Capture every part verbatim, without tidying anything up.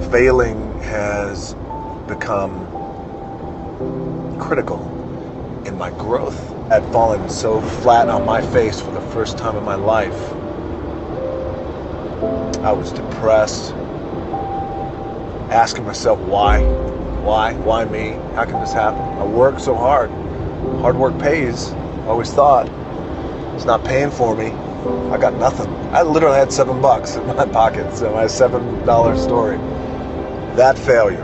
failing has become critical in my growth. I'd fallen so flat on my face for the first time in my life. I was depressed, asking myself why, why, why me? How can this happen? I work so hard. Hard work pays, I always thought. It's not paying for me. I got nothing. I literally had seven bucks in my pocket, so my seven dollar story. That failure,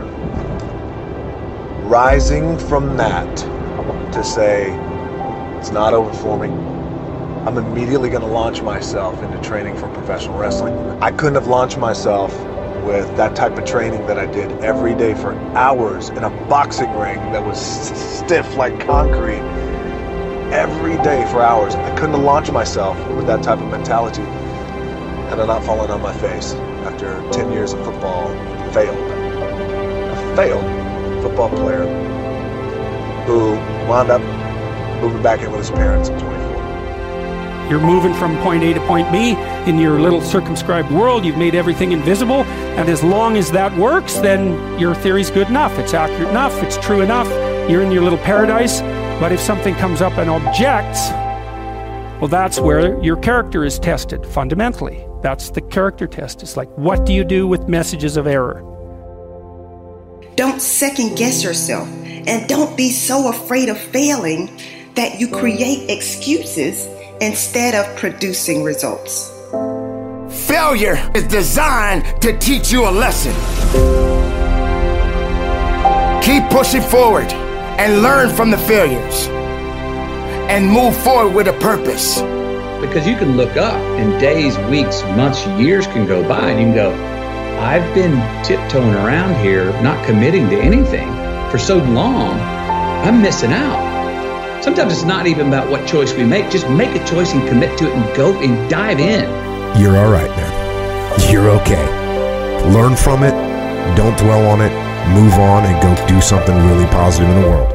rising from that to say, it's not over for me. I'm immediately going to launch myself into training for professional wrestling. I couldn't have launched myself with that type of training that I did every day for hours in a boxing ring that was stiff like concrete. Every day for hours. I couldn't have launched myself with that type of mentality had I not fallen on my face after ten years of football. Failed. A failed football player who wound up moving back in with his parents at twenty-four. You're moving from point A to point B in your little circumscribed world. You've made everything invisible, and as long as that works, then your theory's good enough. It's accurate enough. It's true enough. You're in your little paradise. But if something comes up and objects, well, that's where your character is tested, fundamentally. That's the character test. It's like, what do you do with messages of error? Don't second guess yourself, and don't be so afraid of failing that you create excuses instead of producing results. Failure is designed to teach you a lesson. Keep pushing forward and learn from the failures and move forward with a purpose. Because you can look up and days, weeks, months, years can go by and you can go, I've been tiptoeing around here, not committing to anything for so long, I'm missing out. Sometimes it's not even about what choice we make. Just make a choice and commit to it and go and dive in. You're all right, man. You're okay. Learn from it. Don't dwell on it. Move on and go do something really positive in the world.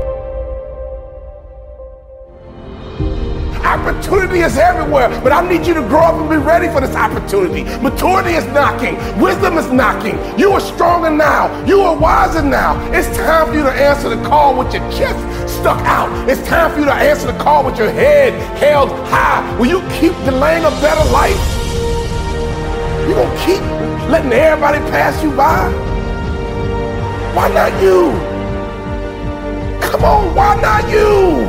Opportunity is everywhere, but I need you to grow up and be ready for this opportunity. Maturity is knocking. Wisdom is knocking. You are stronger now. You are wiser now. It's time for you to answer the call with your chest stuck out. It's time for you to answer the call with your head held high. Will you keep delaying a better life? You gonna keep letting everybody pass you by? Why not you? Come on, why not you?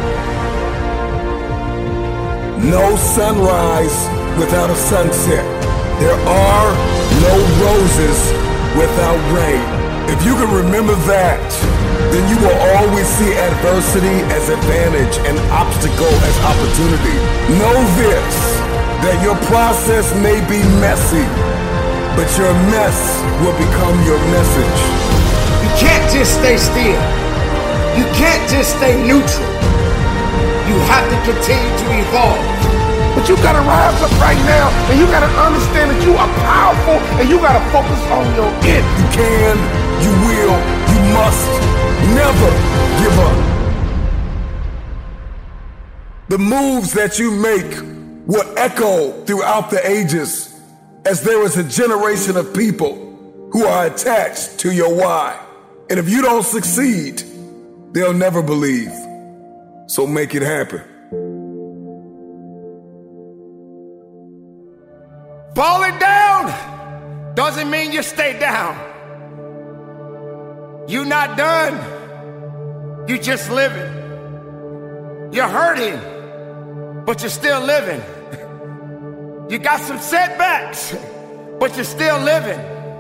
No sunrise without a sunset. There are no roses without rain. If you can remember that, then you will always see adversity as advantage and obstacle as opportunity. Know this, that your process may be messy, but your mess will become your message. You can't just stay still. You can't just stay neutral. You have to continue to evolve. But you gotta rise up right now, and you gotta understand that you are powerful, and you gotta focus on your it. You can, you will, you must never give up. The moves that you make will echo throughout the ages, as there is a generation of people who are attached to your why. And if you don't succeed, they'll never believe. So make it happen. Falling down doesn't mean you stay down. You're not done. You're just living. You're hurting, but you're still living. You got some setbacks, but you're still living.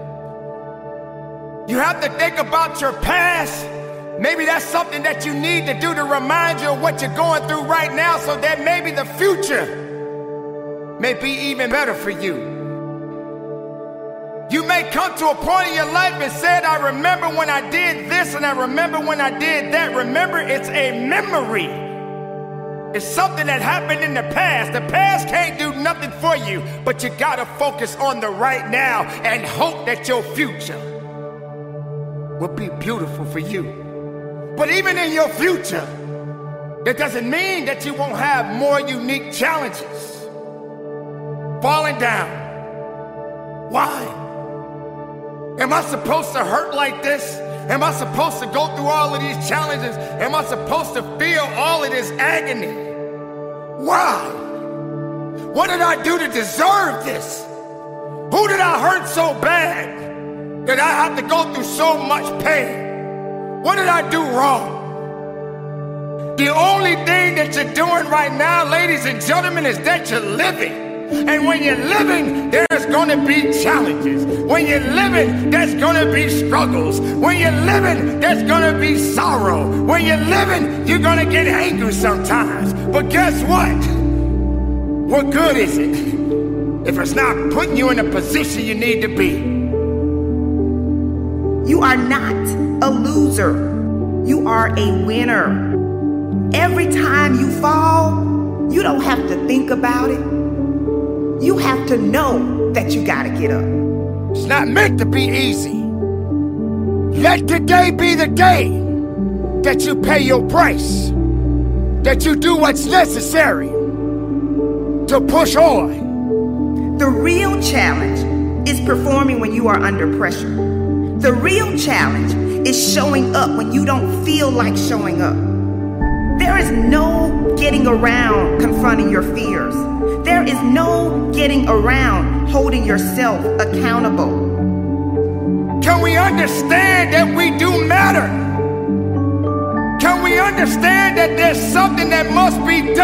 You have to think about your past. Maybe that's something that you need to do to remind you of what you're going through right now, so that maybe the future may be even better for you. You may come to a point in your life and said, I remember when I did this and I remember when I did that. Remember, it's a memory. It's something that happened in the past. The past can't do nothing for you, but you gotta focus on the right now and hope that your future will be beautiful for you. But even in your future, that doesn't mean that you won't have more unique challenges. Falling down. Why? Am I supposed to hurt like this? Am I supposed to go through all of these challenges? Am I supposed to feel all of this agony? Why? What did I do to deserve this? Who did I hurt so bad that I have to go through so much pain? What did I do wrong? The only thing that you're doing right now, ladies and gentlemen, is that you're living. And when you're living, there's gonna be challenges. When you're living, there's gonna be struggles. When you're living, there's gonna be sorrow. When you're living, you're gonna get angry sometimes. But guess what? What good is it if it's not putting you in the position you need to be? You are not a loser. You are a winner. Every time you fall, you don't have to think about it. You have to know that you gotta get up. It's not meant to be easy. Let today be the day that you pay your price, that you do what's necessary to push on. The real challenge is performing when you are under pressure. The real challenge is showing up when you don't feel like showing up. There is no getting around confronting your fears. There is no getting around holding yourself accountable. Can we understand that we do matter? Can we understand that there's something that must be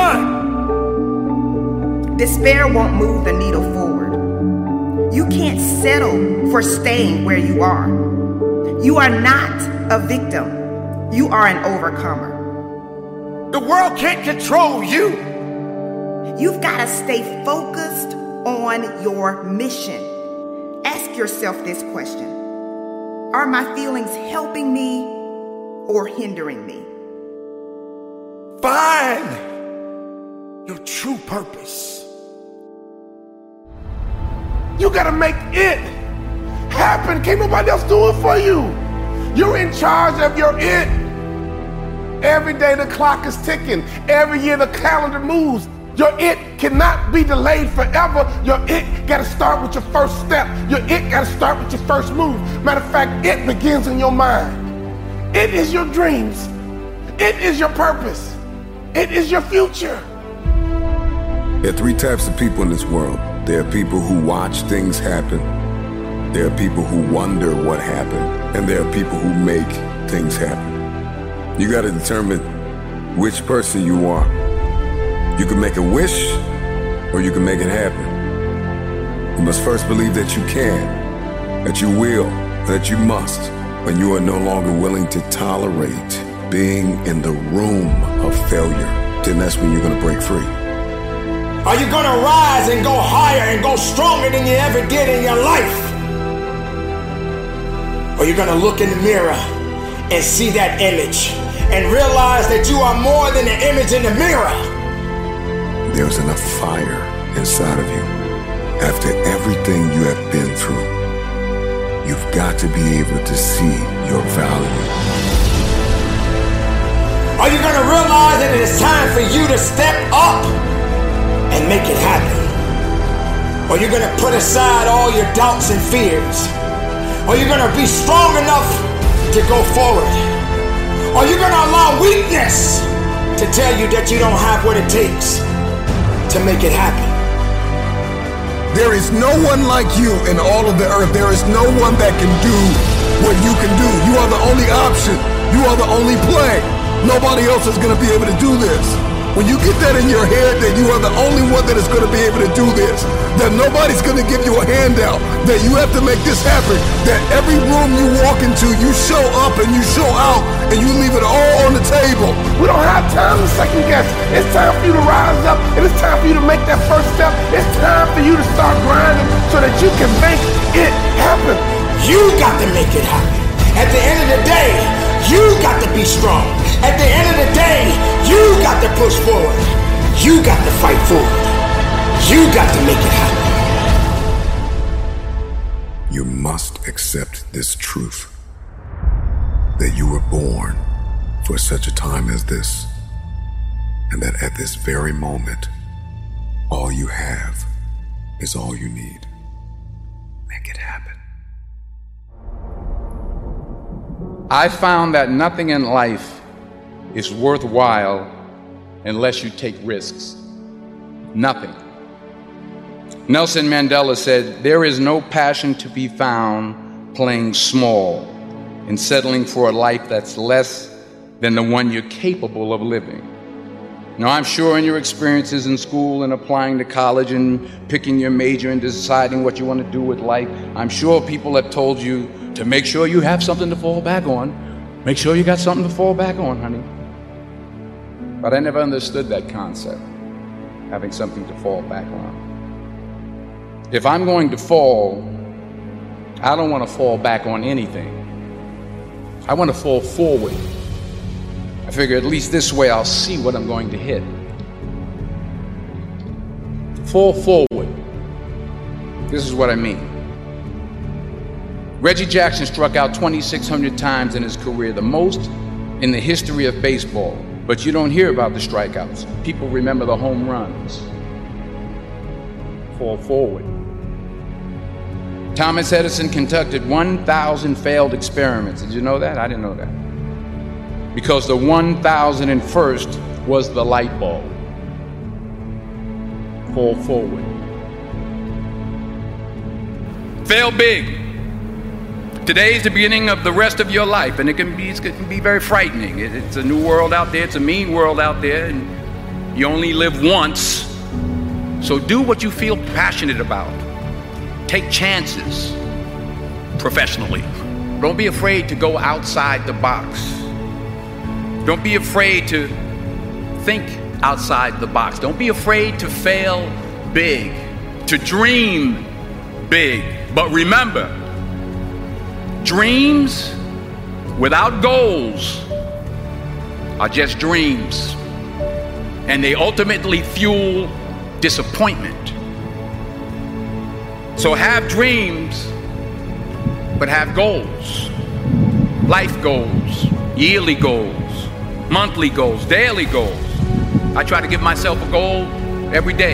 done? Despair won't move the needle forward. You can't settle for staying where you are. You are not a victim. You are an overcomer. The world can't control you. You've got to stay focused on your mission. Ask yourself this question. Are my feelings helping me or hindering me? Find your true purpose. You gotta make it happen. Can't nobody else do it for you. You're in charge of your it. Every day the clock is ticking. Every year the calendar moves. Your it cannot be delayed forever. Your it gotta start with your first step. Your it gotta start with your first move. Matter of fact, it begins in your mind. It is your dreams. It is your purpose. It is your future. There are three types of people in this world. There are people who watch things happen. There are people who wonder what happened. And there are people who make things happen. You gotta determine which person you are. You can make a wish, or you can make it happen. You must first believe that you can, that you will, that you must, when you are no longer willing to tolerate being in the room of failure. Then that's when you're gonna break free. Are you gonna rise and go higher and go stronger than you ever did in your life? Or you're gonna look in the mirror and see that image and realize that you are more than the image in the mirror? There's enough fire inside of you. After everything you have been through, you've got to be able to see your value. Are you gonna realize that it is time for you to step up and make it happen? Or you're gonna put aside all your doubts and fears? Or you're gonna be strong enough to go forward? Or you're gonna allow weakness to tell you that you don't have what it takes to make it happen? There is no one like you in all of the earth. There is no one that can do what you can do. You are the only option. You are the only play. Nobody else is going to be able to do this. When you get that in your head that you are the only one that is going to be able to do this, that nobody's going to give you a handout, that you have to make this happen, that every room you walk into, you show up and you show out and you leave it all on the table. We don't have time to second guess. It's time for you to rise up, and it's time for you to make that first step. It's time for you to start grinding so that you can make it happen. You got to make it happen. At the end of the day, you got to be strong. At the end of the day, you got to push forward. You got to fight forward. You got to make it happen. You must accept this truth, that you were born for such a time as this, and that at this very moment, all you have is all you need. Make it happen. I found that nothing in life is worthwhile unless you take risks. Nothing. Nelson Mandela said, "There is no passion to be found playing small and settling for a life that's less than the one you're capable of living." Now, I'm sure in your experiences in school and applying to college and picking your major and deciding what you want to do with life, I'm sure people have told you to make sure you have something to fall back on. Make sure you got something to fall back on, honey. But I never understood that concept, having something to fall back on. If I'm going to fall, I don't want to fall back on anything. I want to fall forward. I figure at least this way I'll see what I'm going to hit. Fall forward. This is what I mean. Reggie Jackson struck out twenty-six hundred times in his career, the most in the history of baseball. But you don't hear about the strikeouts. People remember the home runs. Fall forward. Thomas Edison conducted one thousand failed experiments. Did you know that? I didn't know that. Because the one thousand first was the light bulb. Fall forward. Fail big. Today is the beginning of the rest of your life, and it can be, it can be very frightening. It, it's a new world out there. It's a mean world out there, and you only live once. So do what you feel passionate about. Take chances professionally. Don't be afraid to go outside the box. Don't be afraid to think outside the box. Don't be afraid to fail big, to dream big. But remember, dreams without goals are just dreams, and they ultimately fuel disappointment. So have dreams, but have goals. Life goals, yearly goals, monthly goals, daily goals. I try to give myself a goal every day.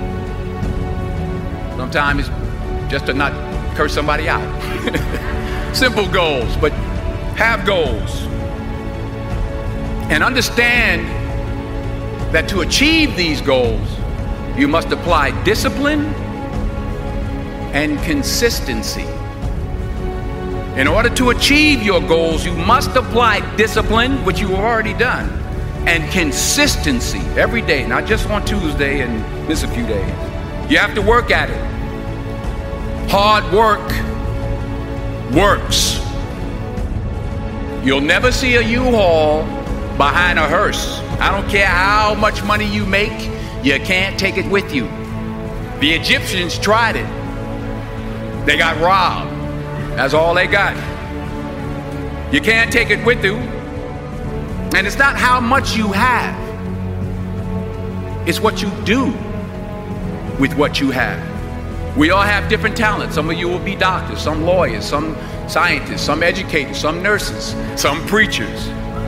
Sometimes it's just to not curse somebody out. Simple goals, but have goals. And understand that to achieve these goals, you must apply discipline and consistency. In order to achieve your goals, you must apply discipline, which you have already done, and consistency every day, not just on Tuesday and miss a few days. You have to work at it. Hard work works. You'll never see a U-Haul behind a hearse. I don't care how much money you make, you can't take it with you. The Egyptians tried it. They got robbed. That's all they got. You can't take it with you. And it's not how much you have. It's what you do with what you have. We all have different talents. Some of you will be doctors, some lawyers, some scientists, some educators, some nurses, some preachers.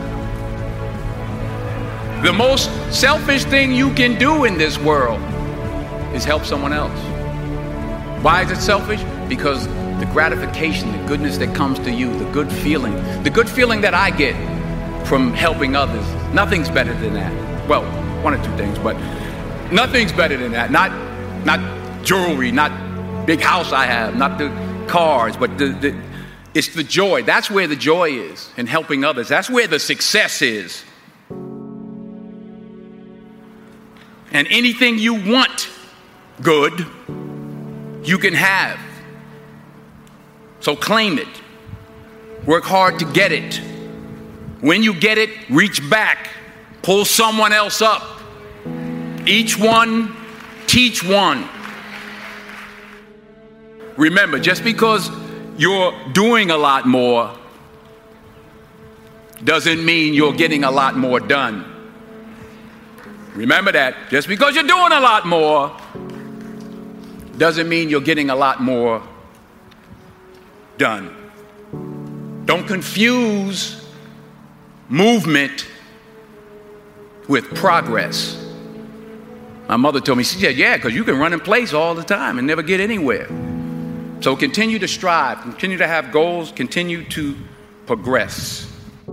The most selfish thing you can do in this world is help someone else. Why is it selfish? Because the gratification, the goodness that comes to you, the good feeling, the good feeling that I get from helping others, nothing's better than that. Well, one or two things, but nothing's better than that. Not, not jewelry, not big house I have, not the cars, but the, the, it's the joy. That's where the joy is in helping others. That's where the success is. And anything you want good, you can have. So claim it. Work hard to get it. When you get it, reach back. Pull someone else up. Each one, teach one. Remember, just because you're doing a lot more doesn't mean you're getting a lot more done. Remember that. Just because you're doing a lot more doesn't mean you're getting a lot more done. Don't confuse movement with progress. My mother told me, she said, yeah, because you can run in place all the time and never get anywhere. So continue to strive, continue to have goals, continue to progress.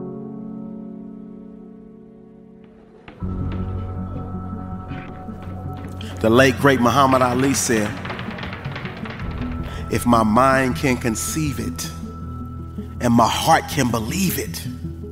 The late, great Muhammad Ali said, if my mind can conceive it and my heart can believe it,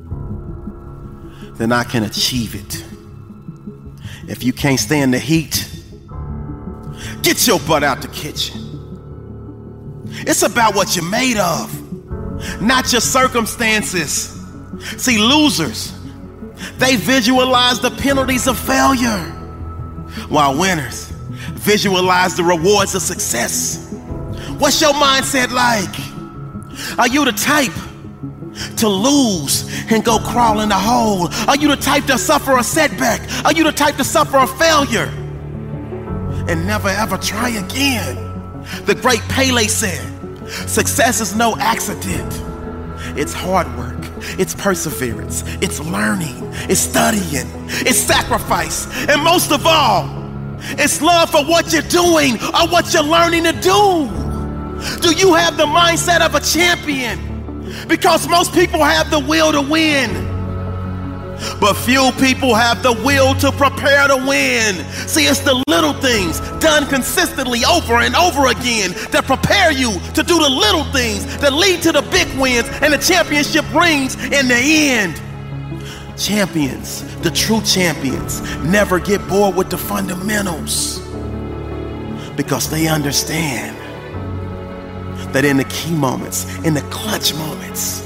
then I can achieve it. If you can't stand the heat, get your butt out the kitchen. It's about what you're made of, not your circumstances. See, losers, they visualize the penalties of failure, while winners visualize the rewards of success. What's your mindset like? Are you the type to lose and go crawl in the hole? Are you the type to suffer a setback? Are you the type to suffer a failure and never ever try again? The great Pele said, success is no accident. It's hard work, it's perseverance, it's learning, it's studying, it's sacrifice, and most of all, it's love for what you're doing or what you're learning to do. Do you have the mindset of a champion? Because most people have the will to win, but few people have the will to prepare to win. See, it's the little things done consistently over and over again that prepare you to do the little things that lead to the big wins and the championship rings in the end. Champions, the true champions, never get bored with the fundamentals because they understand that in the key moments, in the clutch moments,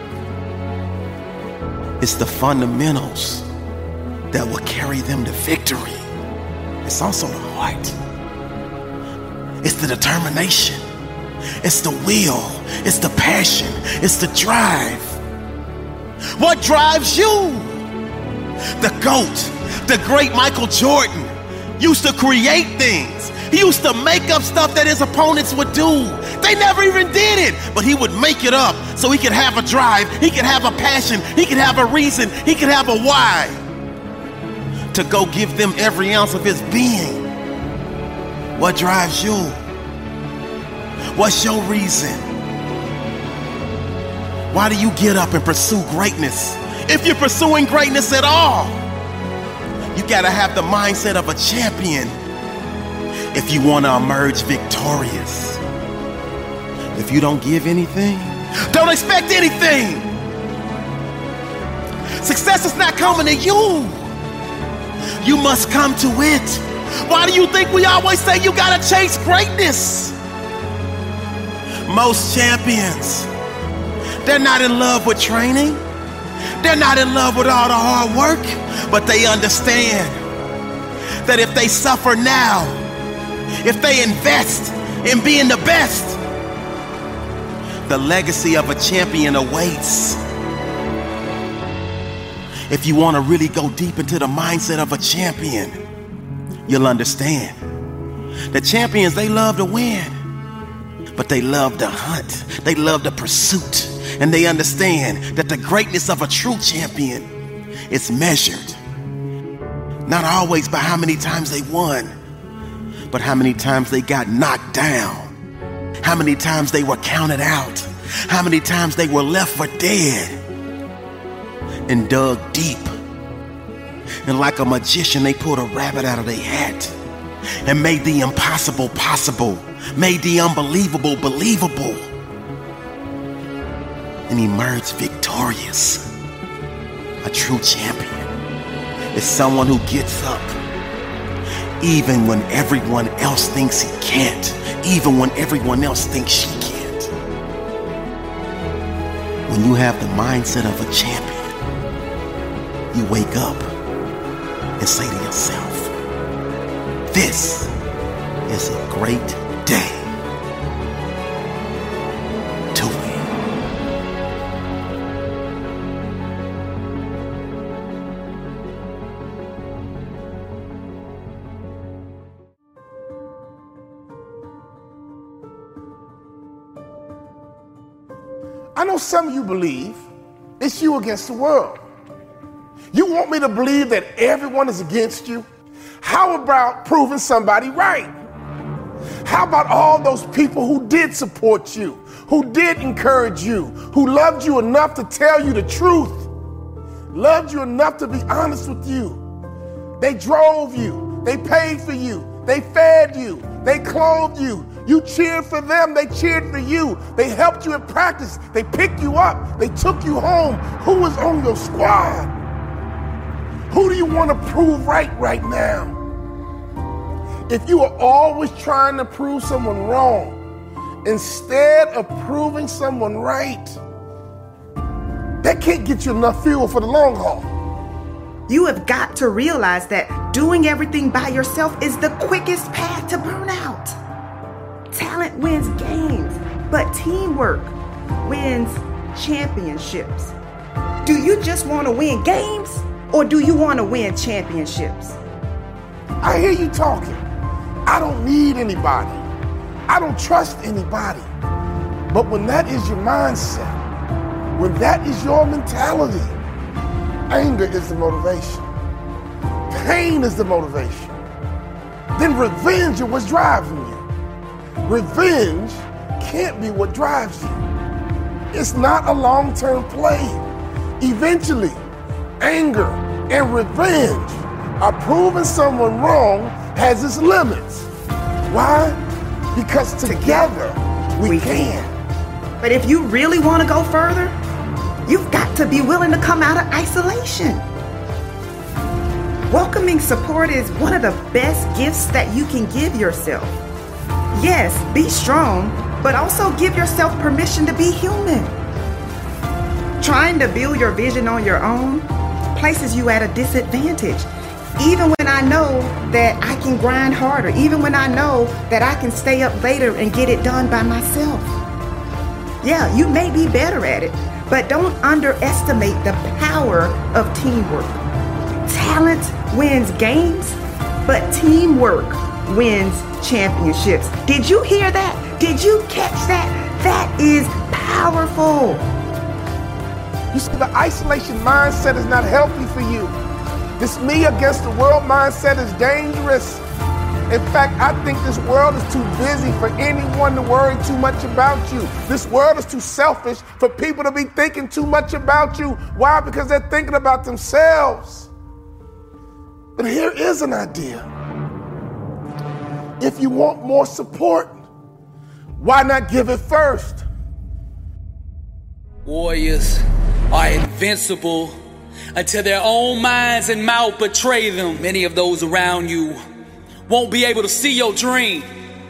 it's the fundamentals that will carry them to victory. It's also the heart. It's the determination. It's the will. It's the passion. It's the drive. What drives you? The GOAT, the great Michael Jordan, used to create things. He used to make up stuff that his opponents would do. They never even did it, but he would make it up so he could have a drive, he could have a passion, he could have a reason, he could have a why to go give them every ounce of his being. What drives you? What's your reason? Why do you get up and pursue greatness? If you're pursuing greatness at all, you gotta have the mindset of a champion if you want to emerge victorious. If you don't give anything, don't expect anything. Success is not coming to you. You must come to it. Why do you think we always say you gotta chase greatness? Most champions, they're not in love with training. They're not in love with all the hard work, but they understand that if they suffer now, if they invest in being the best, the legacy of a champion awaits. If you want to really go deep into the mindset of a champion, you'll understand that champions, they love to win, but they love the hunt. They love the pursuit. And they understand that the greatness of a true champion is measured not always by how many times they won, but how many times they got knocked down, how many times they were counted out, how many times they were left for dead and dug deep. And like a magician, they pulled a rabbit out of their hat and made the impossible possible, made the unbelievable believable, and emerged victorious. A true champion is someone who gets up even when everyone else thinks he can't, even when everyone else thinks she can't. When you have the mindset of a champion, you wake up and say to yourself, this is a great day to win. I know some of you believe it's you against the world. You want me to believe that everyone is against you? How about proving somebody right? How about all those people who did support you, who did encourage you, who loved you enough to tell you the truth, loved you enough to be honest with you? They drove you, they paid for you, they fed you, they clothed you. You cheered for them, they cheered for you. They helped you in practice, they picked you up, they took you home. Who was on your squad? Who do you want to prove right right now? If you are always trying to prove someone wrong instead of proving someone right, that can't get you enough fuel for the long haul. You have got to realize that doing everything by yourself is the quickest path to burnout. Talent wins games, but teamwork wins championships. Do you just want to win games, or do you want to win championships? I hear you talking. I don't need anybody. I don't trust anybody. But when that is your mindset, when that is your mentality, anger is the motivation. Pain is the motivation. Then revenge is what's driving you. Revenge can't be what drives you. It's not a long-term play. Eventually, anger and revenge are proving someone wrong has its limits. Why? Because together we, we can. But if you really want to go further, you've got to be willing to come out of isolation. Welcoming support is one of the best gifts that you can give yourself. Yes, be strong, but also give yourself permission to be human. Trying to build your vision on your own places you at a disadvantage. Even when I know that I can grind harder, even when I know that I can stay up later and get it done by myself. Yeah, you may be better at it, but don't underestimate the power of teamwork. Talent wins games, but teamwork wins championships. Did you hear that? Did you catch that? That is powerful. You see, the isolation mindset is not healthy for you. This me against the world mindset is dangerous. In fact, I think this world is too busy for anyone to worry too much about you. This world is too selfish for people to be thinking too much about you. Why? Because they're thinking about themselves. But here is an idea. If you want more support, why not give it first? Warriors are invincible until their own minds and mouth betray them. Many of those around you won't be able to see your dream,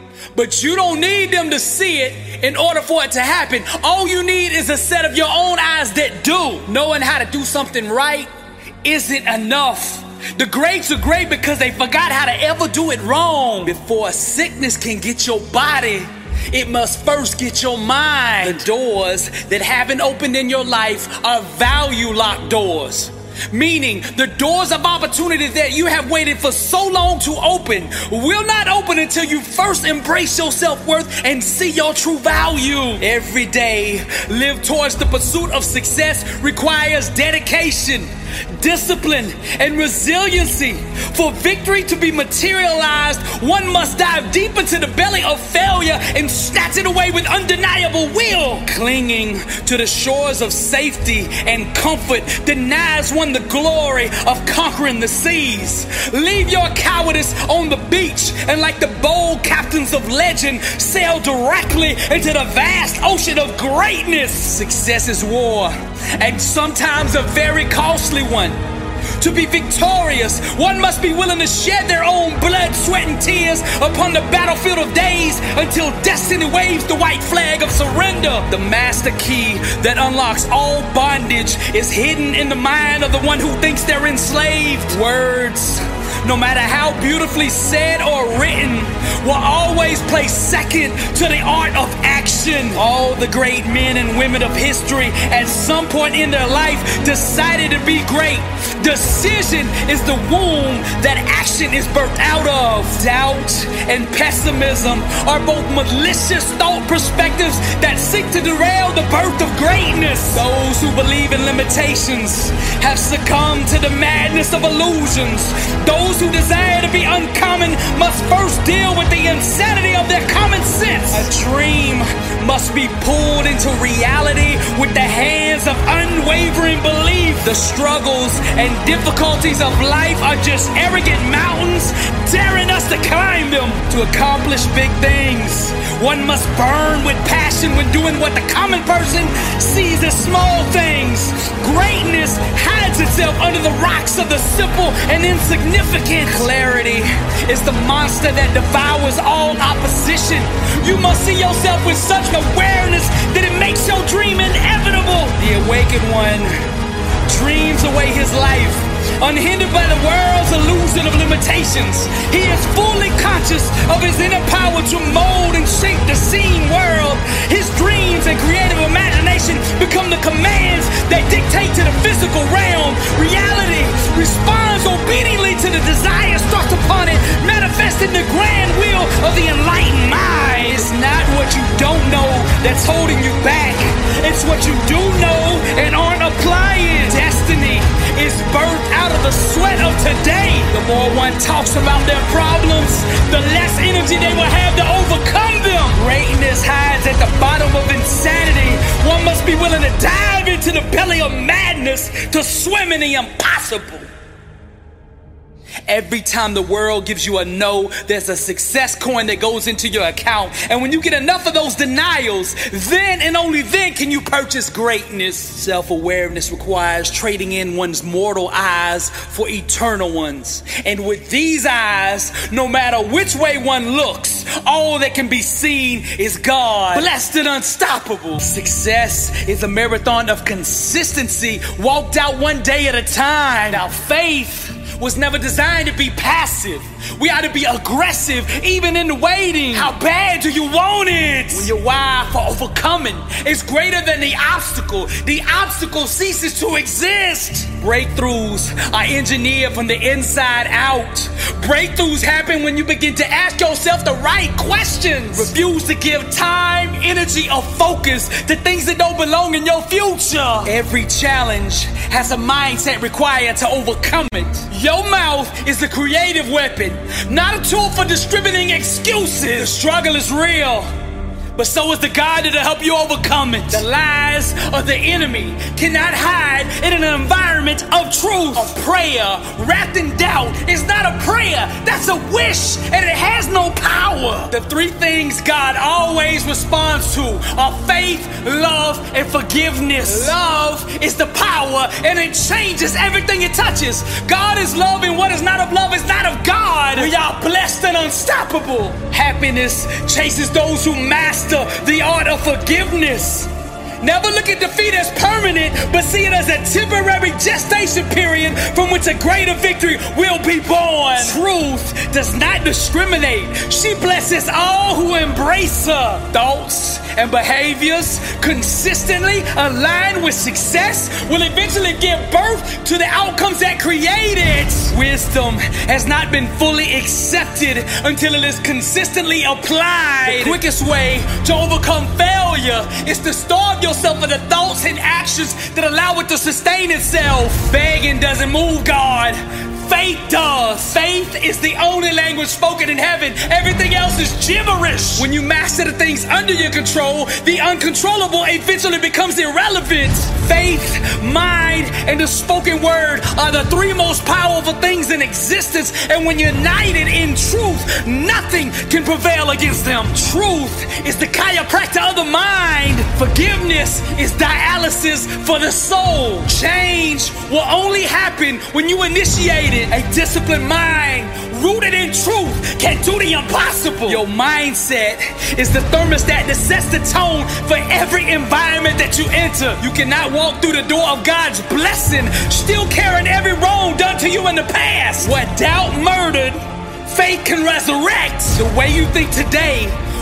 but you don't need them to see it in order for it to happen. All you need is a set of your own eyes that do. Knowing how to do something right isn't enough. The greats are great because they forgot how to ever do it wrong. Before sickness can get your body, it must first get your mind. The doors that haven't opened in your life are value locked doors. Meaning the doors of opportunity that you have waited for so long to open will not open until you first embrace your self-worth and see your true value. Every day, live towards the pursuit of success requires dedication, discipline, and resiliency. For victory to be materialized, one must dive deep into the belly of failure and snatch it away with undeniable will. Clinging to the shores of safety and comfort denies one the glory of conquering the seas. Leave your cowardice on the beach and, like the bold captains of legend, sail directly into the vast ocean of greatness. Success is war, and sometimes a very costly one. To be victorious, one must be willing to shed their own blood, sweat, and tears upon the battlefield of days until destiny waves the white flag of surrender. The master key that unlocks all bondage is hidden in the mind of the one who thinks they're enslaved. Words, no matter how beautifully said or written, will always place second to the art of action. All the great men and women of history at some point in their life decided to be great. Decision is the womb that action is birthed out of. Doubt and pessimism are both malicious thought perspectives that seek to derail the birth of greatness. Those who believe in limitations have succumbed to the madness of illusions. Those who desire to be uncommon must first deal with the insanity of their common sense. A dream must be pulled into reality with the hands of unwavering belief. The struggles and difficulties of life are just arrogant mountains daring us to climb them. To accomplish big things, one must burn with passion when doing what the common person sees as small things. Greatness hides itself under the rocks of the simple and insignificant. Clarity is the monster that devours all opposition. You must see yourself with such awareness that it makes your dream inevitable. The awakened one dreams away his life, unhindered by the world's illusion of limitations. He is fully conscious of his inner power to mold and shape the seen world. His dreams and creative imagination become the commands that dictate to the physical realm. Reality responds obediently to the desires thrust upon it, manifesting the grand will of the enlightened mind. It's not what you don't know that's holding you back. It's what you do know and aren't applying. Destiny is birthed out of the sweat of today. The more one talks about their problems, the less energy they will have to overcome them. Greatness hides at the bottom of insanity. One must be willing to dive into the belly of madness to swim in the impossible. Every time the world gives you a no, there's a success coin that goes into your account. And when you get enough of those denials, then and only then can you purchase greatness. Self-awareness requires trading in one's mortal eyes for eternal ones. And with these eyes, no matter which way one looks, all that can be seen is God, blessed and unstoppable. Success is a marathon of consistency, walked out one day at a time. Now faith was never designed to be passive. We ought to be aggressive, even in the waiting. How bad do you want it? When your why for overcoming is greater than the obstacle, the obstacle ceases to exist. Breakthroughs are engineered from the inside out. Breakthroughs happen when you begin to ask yourself the right questions. Refuse to give time, energy, or focus to things that don't belong in your future. Every challenge has a mindset required to overcome it. Your mouth is a creative weapon, not a tool for distributing excuses. The struggle is real, but so is the God that'll help you overcome it. The lies of the enemy cannot hide in an environment of truth. A prayer wrapped in doubt is not a prayer, that's a wish, and it has no power. The three things God always responds to are faith, love, and forgiveness. Love is the power, and it changes everything it touches. God is love, and what is not of love is not of God. We are blessed and unstoppable. Happiness chases those who master the art of forgiveness. Never look at defeat as permanent, but see it as a temporary gestation period from which a greater victory will be born. Truth does not discriminate. She blesses all who embrace her. Thoughts and behaviors consistently aligned with success will eventually give birth to the outcomes that create it. Wisdom has not been fully accepted until it is consistently applied. The quickest way to overcome failure is to starve yourself of the thoughts and actions that allow it to sustain itself. Begging doesn't move God. Faith does. Faith is the only language spoken in heaven. Everything else is gibberish. When you master the things under your control, the uncontrollable eventually becomes irrelevant. Faith, mind, and the spoken word are the three most powerful things in existence. And when united in truth, nothing can prevail against them. Truth is the chiropractor of the mind. Forgiveness is dialysis for the soul. Change will only happen when you initiate it. A disciplined mind rooted in truth can do the impossible. Your mindset is the thermostat that sets the tone for every environment that you enter. You cannot walk through the door of God's blessing still carrying every wrong done to you in the past. What doubt murdered, faith can resurrect. The way you think today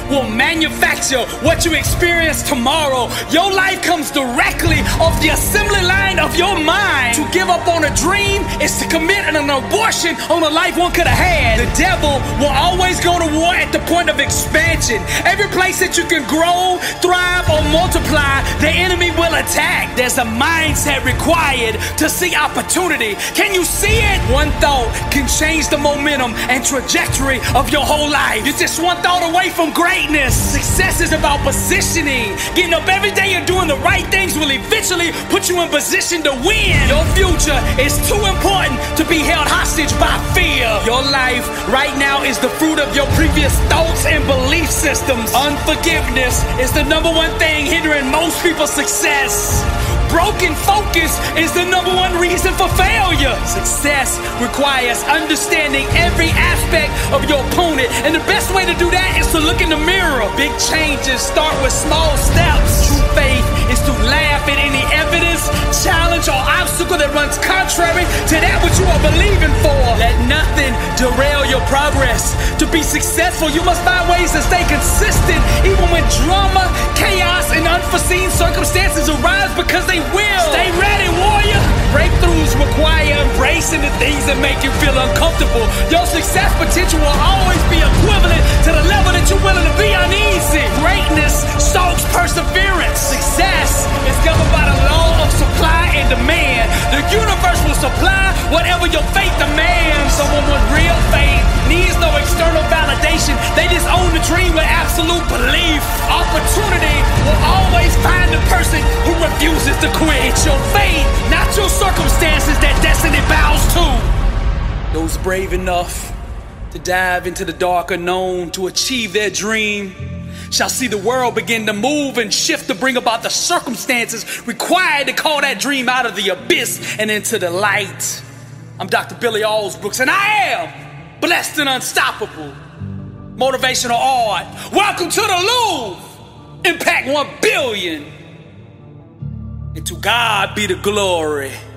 will manufacture what you experience tomorrow. Your life comes directly off the assembly line of your mind. To give up on a dream is to commit an abortion on a life one could have had. The devil will always go to war at the point of expansion. Every place that you can grow, thrive, or multiply, the enemy will attack. There's a mindset required to see opportunity. Can you see it? One thought can change the momentum and trajectory of your whole life. You're just one thought away from greatness. Success is about positioning. Getting up every day and doing the right things will eventually put you in position to win. Your future is too important to be held hostage by fear. Your life right now is the fruit of your previous thoughts and belief systems. Unforgiveness is the number one thing hindering most people's success. Broken focus is the number one reason for failure. Success requires understanding every aspect of your opponent, and the best way to do that is to look in the mirror. Big changes start with small steps. True faith is to laugh at any evidence, challenge, or obstacle that runs contrary to that which you are believing for. Let nothing derail your progress. To be successful, you must find ways to stay consistent, even when drama, chaos, and unforeseen circumstances arise, because they will. Stay ready, warrior. Breakthroughs require embracing the things that make you feel uncomfortable. Your success potential will always be equivalent to the level that you're willing to be uneasy. Greatness stalks perseverance. Success is governed by the law of supply and demand. The universe will supply whatever your faith demands. Someone with real faith needs no external validation. They just own the dream with absolute belief. Opportunity will always find the person who refuses to quit. It's your faith, not your circumstances, that destiny bows to. Those brave enough to dive into the dark unknown to achieve their dream shall see the world begin to move and shift to bring about the circumstances required to call that dream out of the abyss and into the light. I'm Doctor Billy Alsbrooks, and I am blessed and unstoppable. Motivational art. Welcome to the Louvre. Impact one billion. And to God be the glory.